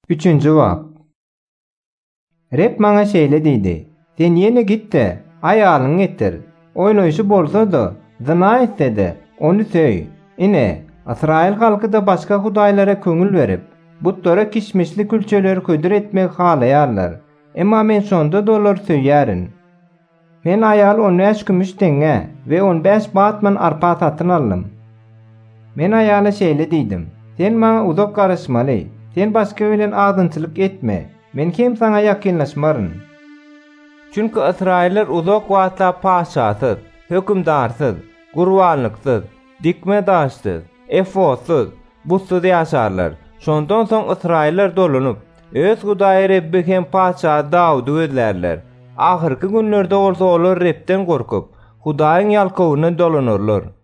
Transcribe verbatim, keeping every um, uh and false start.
Üçüncü bab. Rep maňa şeýle diýdi: "Sen ýene gitde, aýalyň getir. Oýnaýşy bolsa-da, zyna etse-de, onu söý. Ine, Israil halky da başga hudaýlara köňül berip, butlara kişmişli külçeleri ködür etmek halaýarlar. Emma men şonda dolar söýýärin. Men aýal on beş gümüş teňe we on beş batman arpa satyn aldym." Men aýala şeýle diýdim: "Sen maňa uzak garaşmaly. Sen başga bilen agdynçylyk etme. Men kim saňa ýakynlaşmaryn. Çünki Israiller uzak wagtla paşasyz, hökümdarsyz, gurbanlyksyz, dikme daşsyz, efotsuz, butsuz ýaşarlar. Şondan soň Israiller dolunup, öz Hudaý Rebbi hem paşa Dawudy gözlerler. Ahyrky günlerde bolsa olar Repden gorkup, Hudaýyň ýalkawyna dolanurlar.